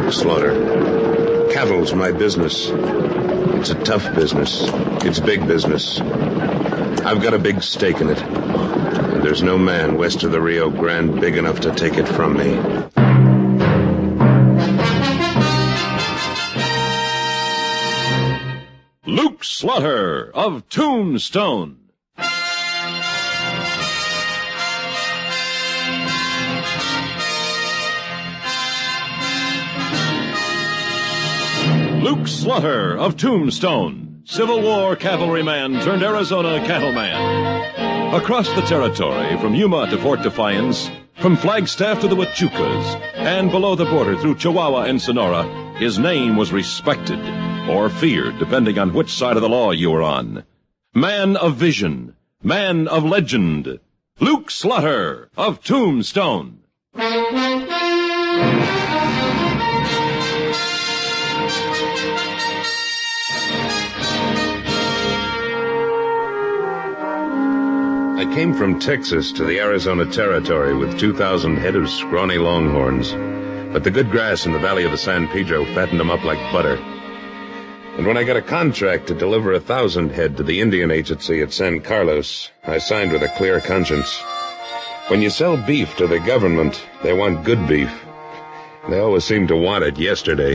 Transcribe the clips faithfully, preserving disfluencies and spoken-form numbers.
Luke Slaughter. Cattle's my business. It's a tough business. It's big business. I've got a big stake in it. And there's no man west of the Rio Grande big enough to take it from me. Luke Slaughter of Tombstone. Luke Slaughter of Tombstone, Civil War cavalryman turned Arizona cattleman. Across the territory, from Yuma to Fort Defiance, from Flagstaff to the Huachucas, and below the border through Chihuahua and Sonora, his name was respected, or feared, depending on which side of the law you were on. Man of vision, man of legend, Luke Slaughter of Tombstone. I came from Texas to the Arizona Territory with two thousand head of scrawny longhorns, but the good grass in the valley of the San Pedro fattened them up like butter. And when I got a contract to deliver a thousand head to the Indian Agency at San Carlos, I signed with a clear conscience. When you sell beef to the government, they want good beef. They always seem to want it yesterday.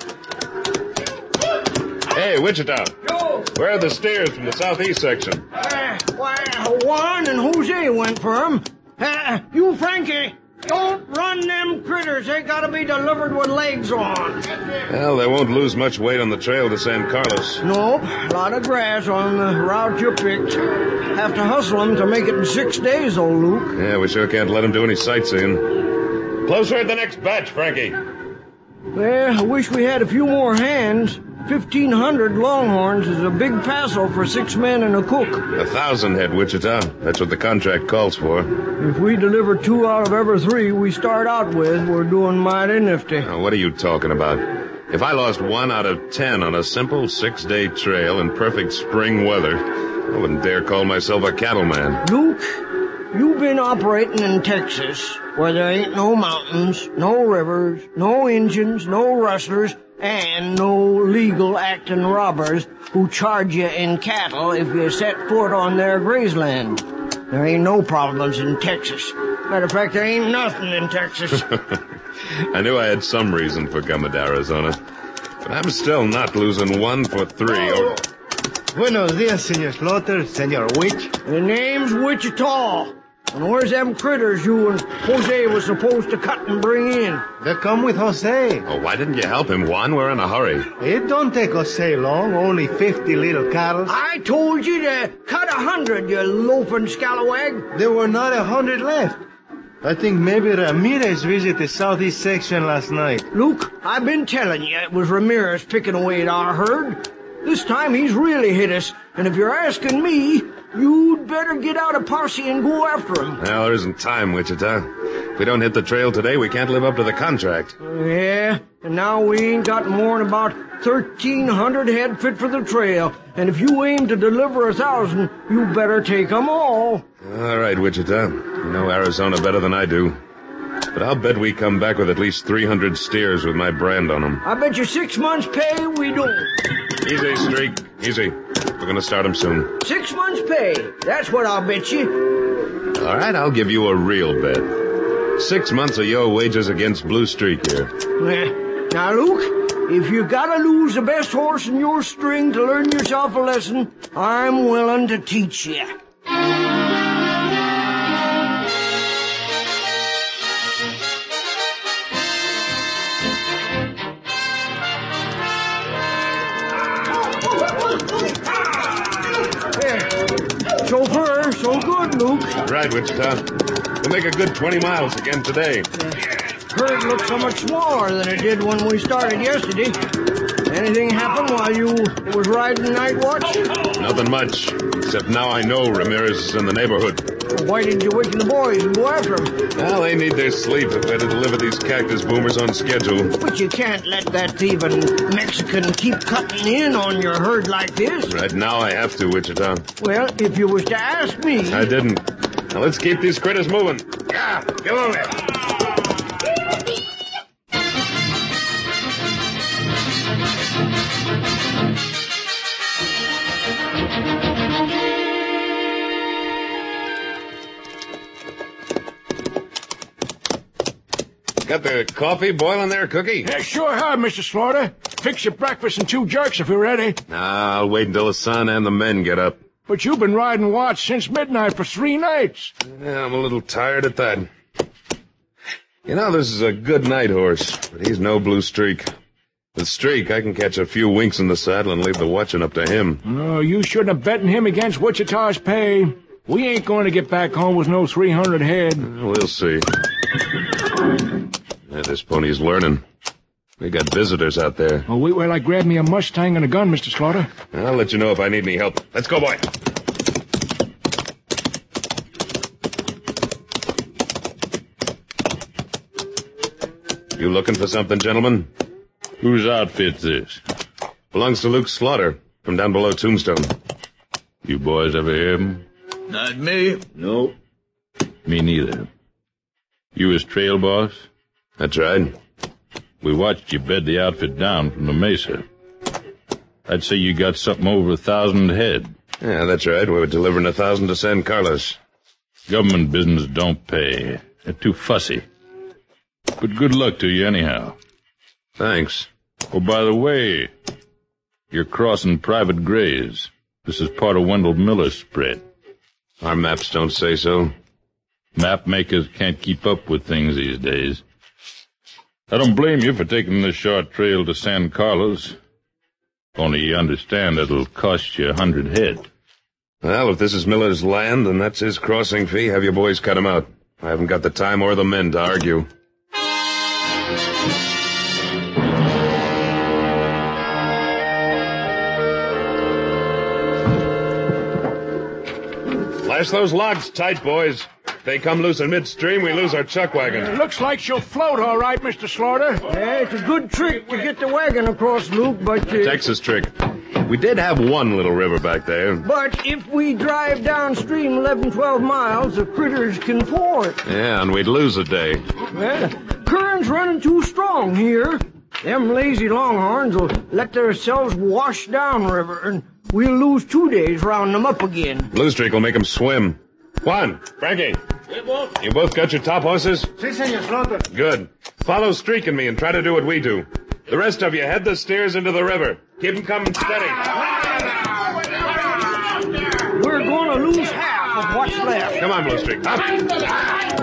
Hey, Wichita. Joe. Where are the steers from the southeast section? Uh, why, Juan and Jose went for 'em. Uh, you, Frankie, don't run them critters. They gotta be delivered with legs on. Well, they won't lose much weight on the trail to San Carlos. Nope, a lot of grass on the route you picked. Have to hustle them to make it in six days, old Luke. Yeah, we sure can't let them do any sightseeing. Closer at the next batch, Frankie. Well, I wish we had a few more hands. Fifteen hundred longhorns is a big paso for six men and a cook. A thousand head, Wichita. That's what the contract calls for. If we deliver two out of every three we start out with, we're doing mighty nifty. Now, what are you talking about? If I lost one out of ten on a simple six-day trail in perfect spring weather, I wouldn't dare call myself a cattleman. Luke, you've been operating in Texas, where there ain't no mountains, no rivers, no Indians, no rustlers, and no legal acting robbers who charge you in cattle if you set foot on their grazeland. There ain't no problems in Texas. Matter of fact, there ain't nothing in Texas. I knew I had some reason for coming to Arizona, but I'm still not losing one for three or... Buenos dias, Senor Slaughter, Senor Witch. The name's Wichita. And where's them critters you and Jose was supposed to cut and bring in? They come with Jose. Oh, why didn't you help him, Juan? We're in a hurry. It don't take Jose long, only fifty little cattle. I told you to cut a hundred, you loafing scalawag. There were not a hundred left. I think maybe Ramirez visited the southeast section last night. Luke, I've been telling you it was Ramirez picking away at our herd. This time he's really hit us, and if you're asking me, you'd better get out a posse and go after him. Well, there isn't time, Wichita. If we don't hit the trail today, we can't live up to the contract. Yeah, and now we ain't got more than about thirteen hundred head fit for the trail, and if you aim to deliver a thousand, you better take 'em all. All right, Wichita. You know Arizona better than I do. But I'll bet we come back with at least three hundred steers with my brand on them. I bet you six months' pay we don't. Easy, Streak. Easy. We're going to start them soon. Six months' pay. That's what I'll bet you. All right, I'll give you a real bet. Six months of your wages against Blue Streak here. Now, Luke, if you gotta lose the best horse in your string to learn yourself a lesson, I'm willing to teach you. So far, so good, Luke. Right, Wichita. We'll make a good twenty miles again today. Herd looks so much smaller than it did when we started yesterday. Anything happen while you was riding night watch? Nothing much, except now I know Ramirez is in the neighborhood. Why didn't you waken the boys and go after him? Well, they need their sleep if they're to deliver these cactus boomers on schedule. But you can't let that thieving Mexican keep cutting in on your herd like this. Right now I have to, Wichita. Well, if you was to ask me... I didn't. Now let's keep these critters moving. Yeah, get on there. Got the coffee boiling there, Cookie? Yeah, sure have, Mister Slaughter. Fix your breakfast and two jerks if you're ready. Nah, I'll wait until the son and the men get up. But you've been riding watch since midnight for three nights. Yeah, I'm a little tired at that. You know, this is a good night horse, but he's no Blue Streak. With Streak, I can catch a few winks in the saddle and leave the watching up to him. No, you shouldn't have betted him against Wichita's pay. We ain't going to get back home with no three hundred head. We'll see. Yeah, this pony's learning. We got visitors out there. Oh, wait while I grab me a Mustang and a gun, Mister Slaughter. I'll let you know if I need any help. Let's go, boy. You looking for something, gentlemen? Whose outfit's this? Belongs to Luke Slaughter, from down below Tombstone. You boys ever hear him? Not me. No. Me neither. You his trail boss? That's right. We watched you bed the outfit down from the mesa. I'd say you got something over a thousand head. Yeah, that's right. We were delivering a thousand to San Carlos. Government business don't pay. They're too fussy. But good luck to you anyhow. Thanks. Oh, by the way, you're crossing private graves. This is part of Wendell Miller's spread. Our maps don't say so. Map makers can't keep up with things these days. I don't blame you for taking this short trail to San Carlos. Only you understand it'll cost you a hundred head. Well, if this is Miller's land, then that's his crossing fee. Have your boys cut him out. I haven't got the time or the men to argue. Lash those logs tight, boys. If they come loose in midstream, we lose our chuck wagon. It looks like she'll float all right, Mister Slaughter. Yeah, it's a good trick to get the wagon across, Luke, but... Uh, Texas trick. We did have one little river back there. But if we drive downstream eleven, twelve miles, the critters can ford. Yeah, and we'd lose a day. Well, the current's running too strong here. Them lazy longhorns will let themselves wash downriver, and we'll lose two days rounding them up again. Blue Streak will make them swim. Juan, Frankie. You both got your top horses? Si, Senor Slaughter. Good. Follow Streak and me and try to do what we do. The rest of you head the steers into the river. Keep them coming steady. We're going to lose half of what's left. Come on, Blue Streak. Up.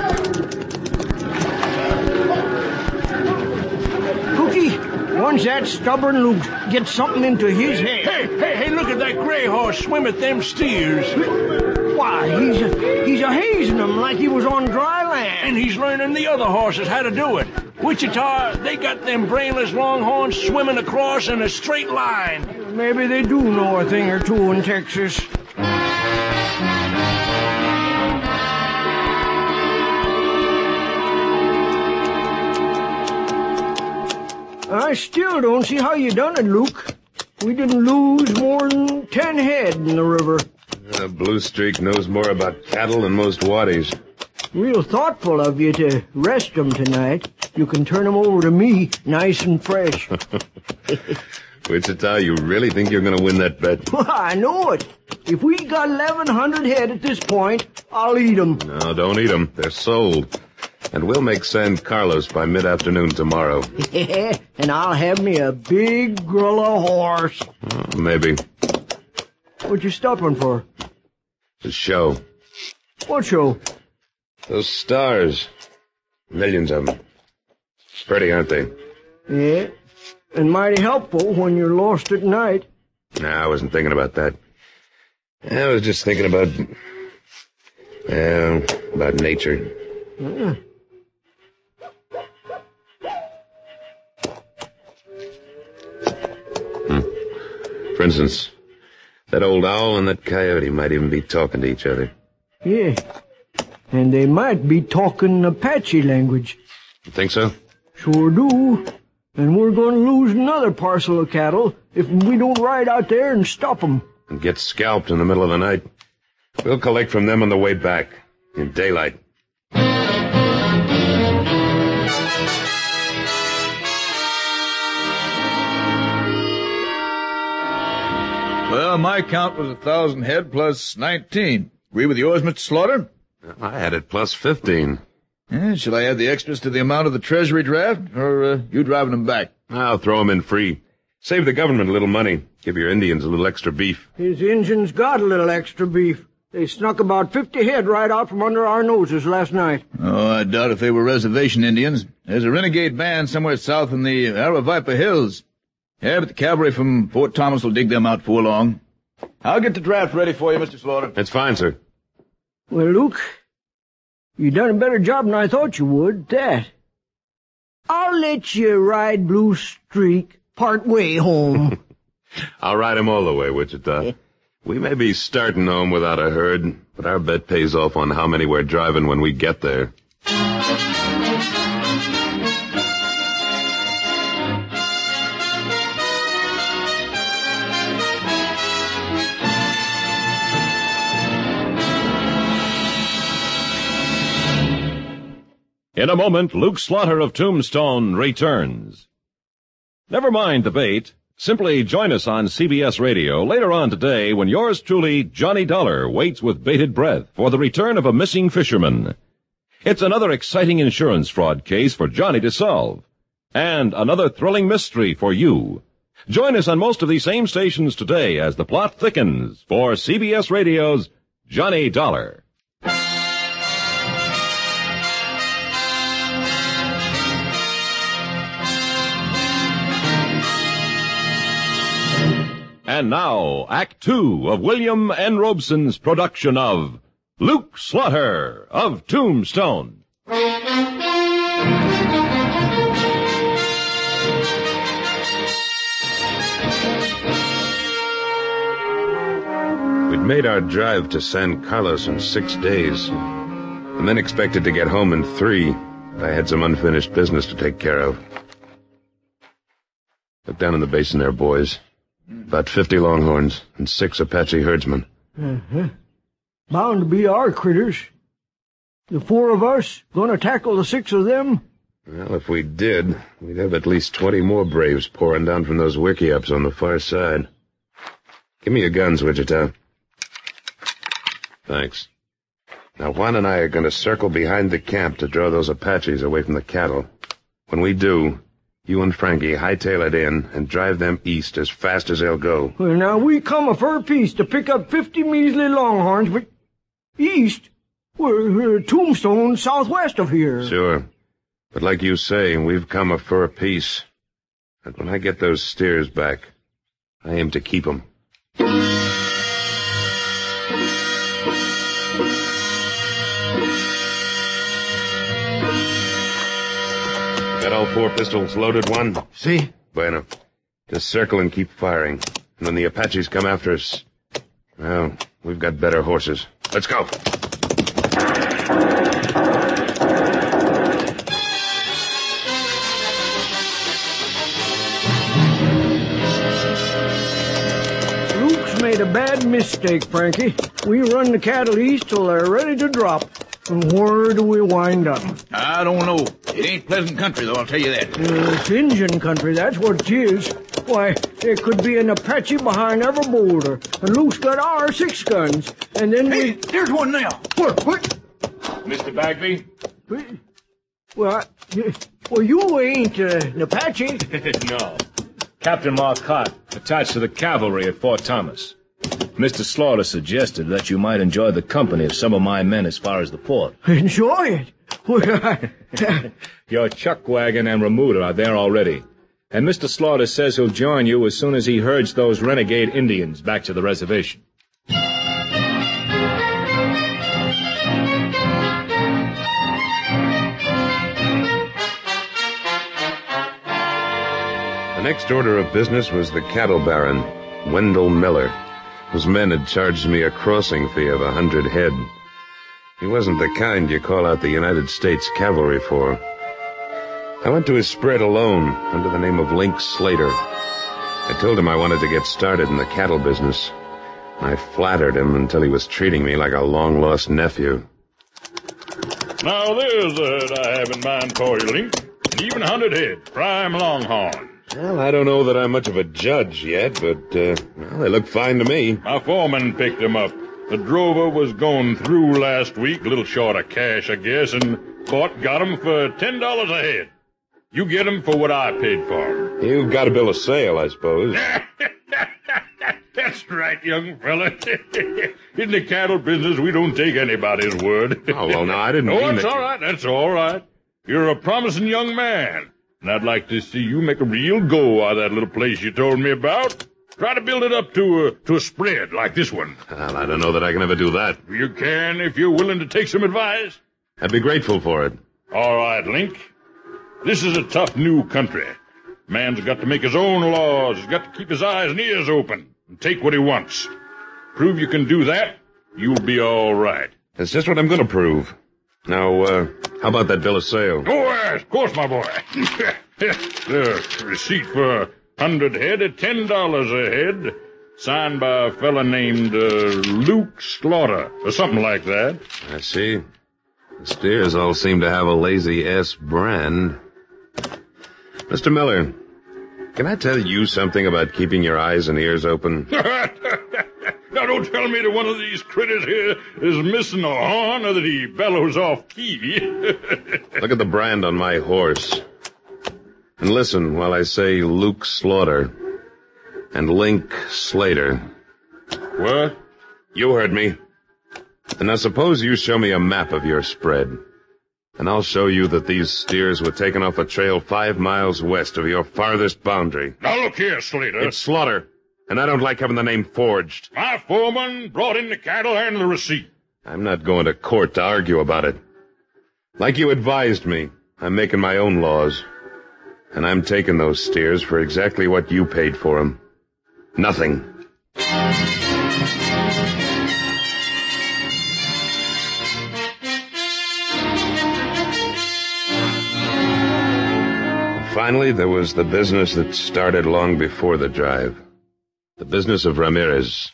Cookie, once that stubborn Luke gets something into his head... Hey, hey, hey, look at that gray horse swim at them steers. Why, he's a, he's a hazing them like he was on dry land. And he's learning the other horses how to do it. Wichita, they got them brainless longhorns swimming across in a straight line. Maybe they do know a thing or two in Texas. I still don't see how you done it, Luke. We didn't lose more than ten head in the river. Uh, Blue Streak knows more about cattle than most waddies. Real thoughtful of you to rest 'em tonight. You can turn 'em over to me, nice and fresh. Wichita, you really think you're going to win that bet? I know it. If we got eleven hundred head at this point, I'll eat 'em. No, don't eat them. They're sold. And we'll make San Carlos by mid-afternoon tomorrow. And I'll have me a big Grilla horse. Uh, maybe. What you stopping for? The show. What show? Those stars. Millions of them. Pretty, aren't they? Yeah. And mighty helpful when you're lost at night. Nah, I wasn't thinking about that. I was just thinking about... Uh, about nature. Yeah. Hmm. For instance, that old owl and that coyote might even be talking to each other. Yeah. And they might be talking Apache language. You think so? Sure do. And we're going to lose another parcel of cattle if we don't ride out there and stop 'em. And get scalped in the middle of the night. We'll collect from them on the way back. In daylight. Well, my count was a thousand head plus nineteen. Agree with yours, Mister Slaughter? I had it plus fifteen. Eh, shall I add the extras to the amount of the treasury draft, or uh, you driving them back? I'll throw 'em in free. Save the government a little money. Give your Indians a little extra beef. His Injuns got a little extra beef. They snuck about fifty head right out from under our noses last night. Oh, I doubt if they were reservation Indians. There's a renegade band somewhere south in the Aravaipa Hills. Yeah, but the cavalry from Fort Thomas will dig them out before long. I'll get the draft ready for you, Mister Slaughter. That's fine, sir. Well, Luke, you done a better job than I thought you would, that. I'll let you ride Blue Streak part way home. I'll ride him all the way, Wichita. We may be starting home without a herd, but our bet pays off on how many we're driving when we get there. In a moment, Luke Slaughter of Tombstone returns. Never mind the bait. Simply join us on C B S Radio later on today when yours truly, Johnny Dollar, waits with bated breath for the return of a missing fisherman. It's another exciting insurance fraud case for Johnny to solve, and another thrilling mystery for you. Join us on most of these same stations today as the plot thickens for C B S Radio's Johnny Dollar. And now, Act Two of William N. Robeson's production of Luke Slaughter of Tombstone. We'd made our drive to San Carlos in six days, and then expected to get home in three. I had some unfinished business to take care of. Look down in the basin there, boys. About fifty longhorns and six Apache herdsmen. Uh-huh. Bound to be our critters. The four of us gonna tackle the six of them? Well, if we did, we'd have at least twenty more braves pouring down from those wickiups on the far side. Give me your guns, Wichita. Thanks. Now, Juan and I are going to circle behind the camp to draw those Apaches away from the cattle. When we do, you and Frankie hightail it in and drive them east as fast as they'll go. Well, now, we come a fur piece to pick up fifty measly longhorns, but east? We're, we're Tombstone southwest of here. Sure. But like you say, we've come a fur piece. And when I get those steers back, I aim to keep them. Got all four pistols loaded, Juan? See? Bueno. Just circle and keep firing. And when the Apaches come after us, well, we've got better horses. Let's go. Luke's made a bad mistake, Frankie. We run the cattle east till they're ready to drop. And where do we wind up? I don't know. It ain't pleasant country, though, I'll tell you that. Uh, it's Indian country, that's what it is. Why, there could be an Apache behind every boulder. And Luke's got our six guns. And then Hey, we... there's one now. What? What? Mister Bagby? Well, I- well, you ain't uh, an Apache. No. Captain Marcotte, attached to the cavalry at Fort Thomas. Mister Slaughter suggested that you might enjoy the company of some of my men as far as the fort. Enjoy it. Well, I- Your chuck wagon and remuda are there already. And Mister Slaughter says he'll join you as soon as he herds those renegade Indians back to the reservation. The next order of business was the cattle baron, Wendell Miller, whose men had charged me a crossing fee of a hundred head. He wasn't the kind you call out the United States Cavalry for. I went to his spread alone, under the name of Link Slater. I told him I wanted to get started in the cattle business. I flattered him until he was treating me like a long-lost nephew. Now there's a head I have in mind for you, Link. An even hundred head, prime longhorn. Well, I don't know that I'm much of a judge yet, but, uh, well, they look fine to me. My foreman picked them up. The drover was going through last week, a little short of cash, I guess, and Court got 'em for ten dollars a head. You get 'em for what I paid for 'em. You've got a bill of sale, I suppose. That's right, young fella. In the cattle business, we don't take anybody's word. Oh, well, no, I didn't Oh, mean that's that all you- right. That's all right. You're a promising young man, and I'd like to see you make a real go out of that little place you told me about. Try to build it up to a, to a spread like this one. Well, I don't know that I can ever do that. You can if you're willing to take some advice. I'd be grateful for it. All right, Link. This is a tough new country. Man's got to make his own laws. He's got to keep his eyes and ears open and take what he wants. Prove you can do that, you'll be all right. That's just what I'm going to prove. Now, uh, how about that bill of sale? Oh, yes, of course, my boy. The receipt for a hundred head at ten dollars a head, signed by a fella named uh, Luke Slaughter, or something like that. I see. The steers all seem to have a lazy S brand. Mister Miller, can I tell you something about keeping your eyes and ears open? Now, don't tell me that one of these critters here is missing a horn or that he bellows off key. Look at the brand on my horse. And listen while I say Luke Slaughter and Link Slater. What? You heard me. And now suppose you show me a map of your spread. And I'll show you that these steers were taken off a trail five miles west of your farthest boundary. Now, look here, Slater. It's Slaughter, and I don't like having the name forged. My foreman brought in the cattle and the receipt. I'm not going to court to argue about it. Like you advised me, I'm making my own laws. And I'm taking those steers for exactly what you paid for them. Nothing. Finally, there was the business that started long before the drive. The business of Ramirez.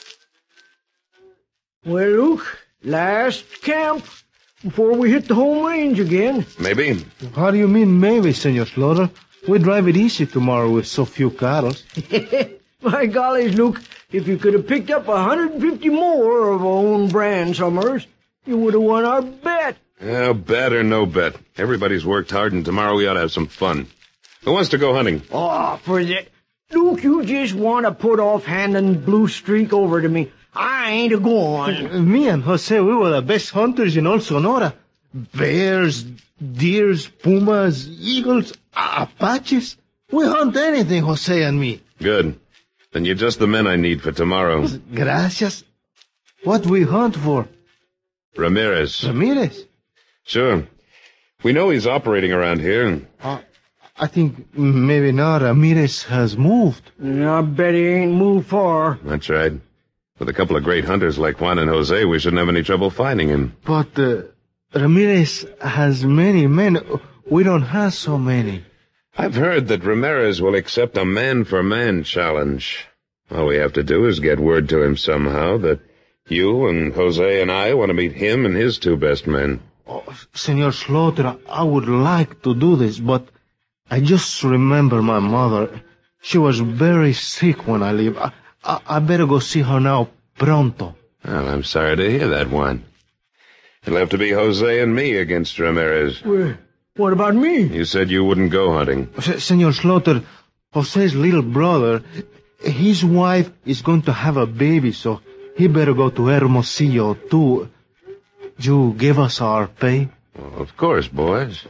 Well, Luke, last camp before we hit the home range again. Maybe. How do you mean maybe, Senor Slaughter? We drive it easy tomorrow with so few cattle. My golly, Luke, if you could have picked up one hundred fifty more of our own brand Summers, you would have won our bet. Oh, bet or no bet. Everybody's worked hard, and tomorrow we ought to have some fun. Who wants to go hunting? Oh, for that. Luke, you just want to put off handing Blue Streak over to me. I ain't a-going. Me and Jose, we were the best hunters in all Sonora. Bears, deers, pumas, eagles, Apaches. We hunt anything, Jose and me. Good. Then you're just the men I need for tomorrow. Gracias. What we hunt for? Ramirez. Ramirez? Sure. We know he's operating around here. Uh, I think maybe not. Ramirez has moved. I bet he ain't moved far. That's right. With a couple of great hunters like Juan and Jose, we shouldn't have any trouble finding him. But uh, Ramirez has many men. We don't have so many. I've heard that Ramirez will accept a man-for-man challenge. All we have to do is get word to him somehow that you and Jose and I want to meet him and his two best men. Oh, Senor Slaughter, I would like to do this, but I just remember my mother. She was very sick when I leave. I, I, I better go see her now, pronto. Well, I'm sorry to hear that, Juan. It'll have to be Jose and me against Ramirez. Well, what about me? You said you wouldn't go hunting. Se- Senor Slaughter, Jose's little brother, his wife is going to have a baby, so he better go to Hermosillo, too. You give us our pay? Well, of course, boys.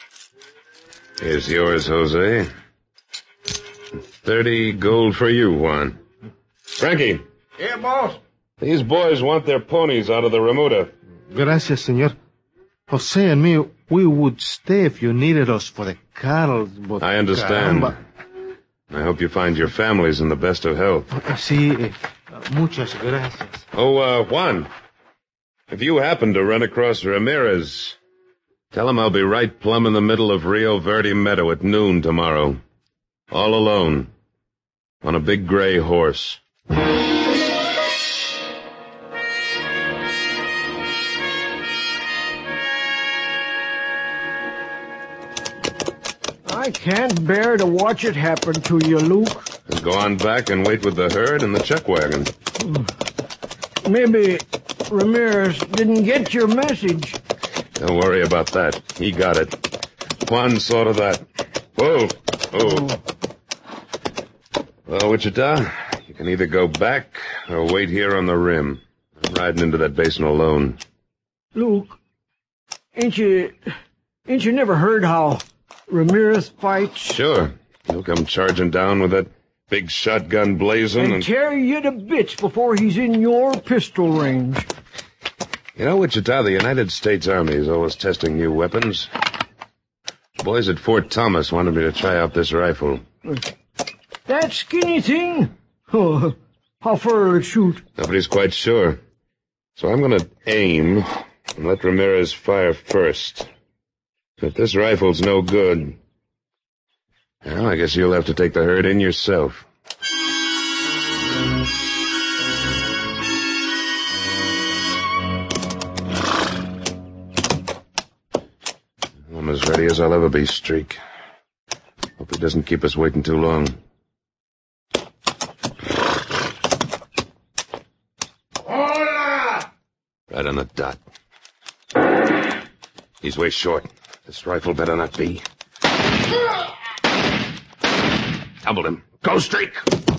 Here's yours, Jose. Thirty gold for you, Juan. Frankie. Yeah, boss. These boys want their ponies out of the remuda. Gracias, senor. Jose and me, we would stay if you needed us for the cattle, but... I understand. Caramba. I hope you find your families in the best of health. Sí, eh, muchas gracias. Oh, uh, Juan, if you happen to run across Ramirez, tell him I'll be right plumb in the middle of Rio Verde Meadow at noon tomorrow. All alone. On a big gray horse. I can't bear to watch it happen to you, Luke. And go on back and wait with the herd and the chuck wagon. Maybe Ramirez didn't get your message. Don't worry about that. He got it. Juan saw to that. Whoa. Oh. Well, Wichita, you can either go back or wait here on the rim. I'm riding into that basin alone. Luke, ain't you, ain't you never heard how Ramirez fights? Sure. He'll come charging down with that big shotgun blazing And, and... tear you to bits before he's in your pistol range. You know, Wichita, the United States Army is always testing new weapons. The boys at Fort Thomas wanted me to try out this rifle. That skinny thing? Oh, how far will it shoot? Nobody's quite sure. So I'm going to aim and let Ramirez fire first. If this rifle's no good, well, I guess you'll have to take the herd in yourself. I'm as ready as I'll ever be, Streak. Hope he doesn't keep us waiting too long. Hola! Right on the dot. He's way short. This rifle better not be. Tumbled him. Go, Streak!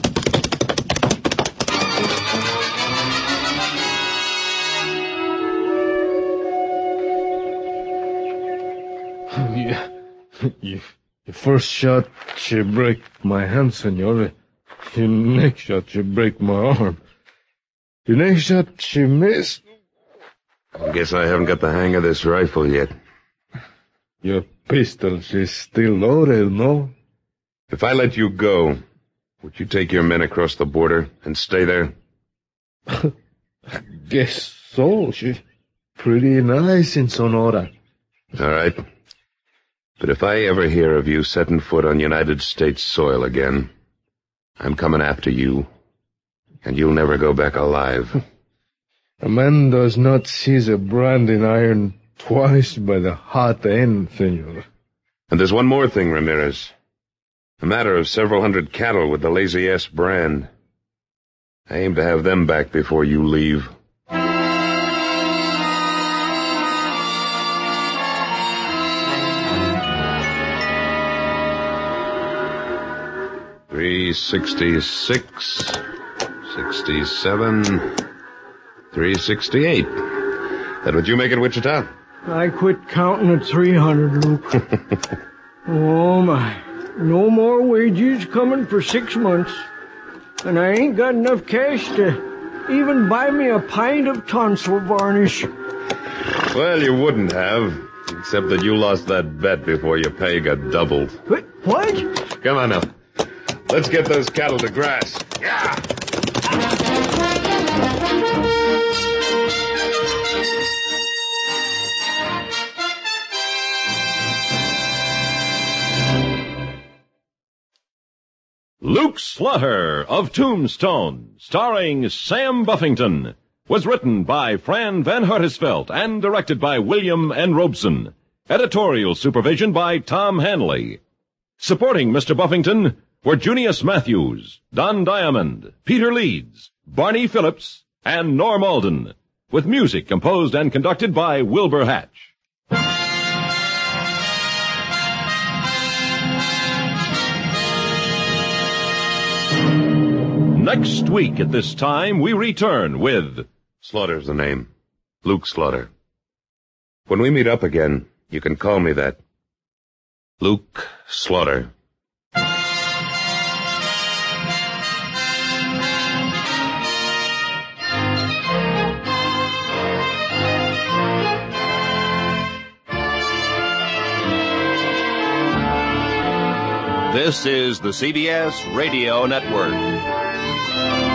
You, you, your first shot, she break my hand, senor. Your next shot, she break my arm. Your next shot, she missed. I guess I haven't got the hang of this rifle yet. Your pistol, she's still loaded, no? If I let you go, would you take your men across the border and stay there? Guess so. She's pretty nice in Sonora. All right. But if I ever hear of you setting foot on United States soil again, I'm coming after you, and you'll never go back alive. A man does not seize a branding iron twice by the hot end, senor. And there's one more thing, Ramirez. A matter of several hundred cattle with the Lazy S brand. I aim to have them back before you leave. Three sixty-six, sixty-seven, three sixty-eight. That what you make it, Wichita? I quit counting at three hundred, Luke. Oh, my. No more wages coming for six months. And I ain't got enough cash to even buy me a pint of tonsil varnish. Well, you wouldn't have, except that you lost that bet before your pay got doubled. Wait, what? Come on now. Let's get those cattle to grass. Yeah! Luke Slaughter of Tombstone, starring Sam Buffington, was written by Fran Van Hertesveld and directed by William N. Robeson. Editorial supervision by Tom Hanley. Supporting Mister Buffington were Junius Matthews, Don Diamond, Peter Leeds, Barney Phillips, and Norm Alden, with music composed and conducted by Wilbur Hatch. Next week at this time, we return with... Slaughter's the name. Luke Slaughter. When we meet up again, you can call me that. Luke Slaughter. This is the C B S Radio Network.